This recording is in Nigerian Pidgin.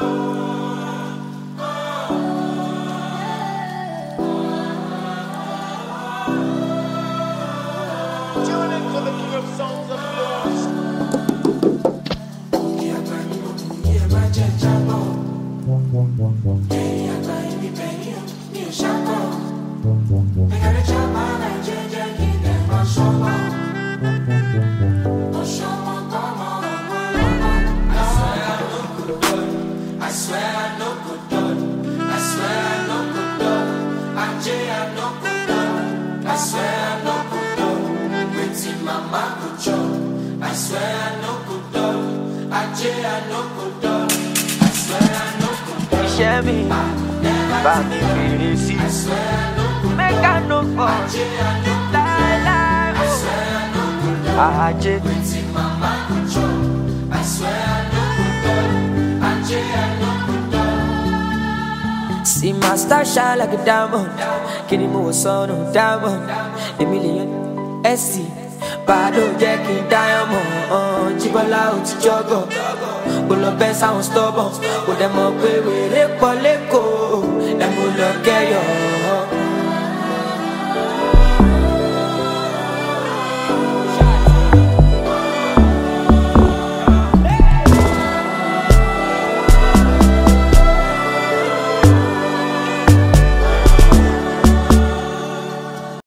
See my star shine like a diamond. Kini mo son of diamond. A million SC. Bado jacking diamond. Chibola o ti jogo. Pull up sound stubborn. Put them up with it poleko. Emu lo keyo.